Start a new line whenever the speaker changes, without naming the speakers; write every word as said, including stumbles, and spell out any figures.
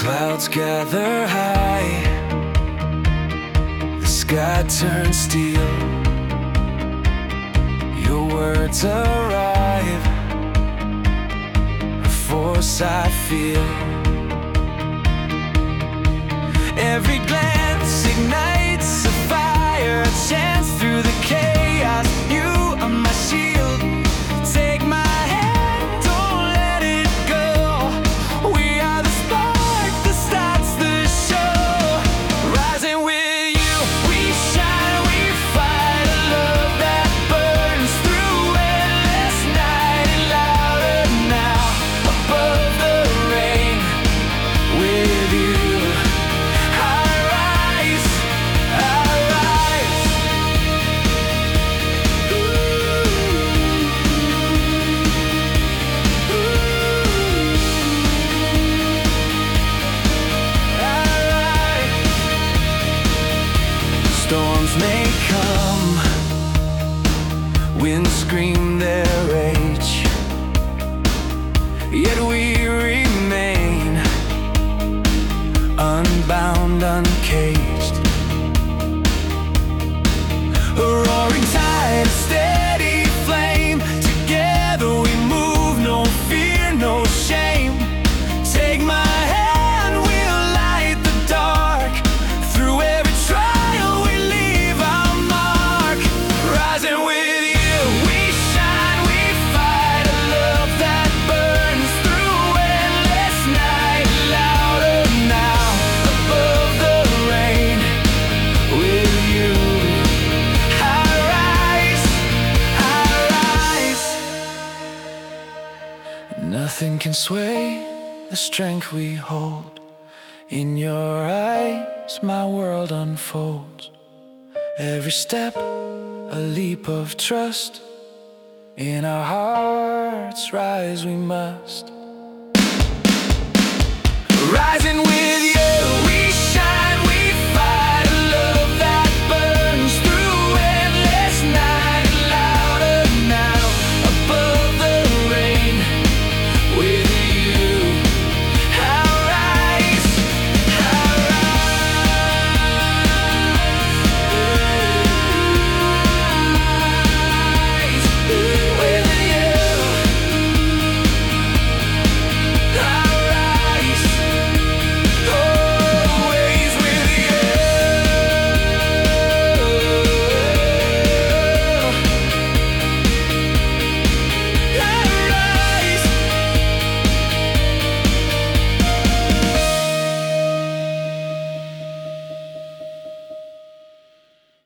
Clouds gather high, the sky turns steel. Your words arrive, a force I feel. Every glance ignites a fire, a chance through the chaos. You are my shield. Take my hand, don't let it go. We are the spark that starts the show. Rising with you, we shine, we fight a love that burns through endless night and louder now. Above the rain, with you storms may come, winds scream their rage, yet we remain unbound, uncaged. A roaring tide, a steady flame. Together we move, no fear, no shame. Take my hand, we'll light the dark. Through every trial we leave our mark. Rising with you, we shine, we fight a love that burns through endless night. Louder now, above the rain, with you I rise, I rise. Nothing can sway the strength we hold. In your eyes my world unfolds. Every step a leap of trust. In our hearts rise we must.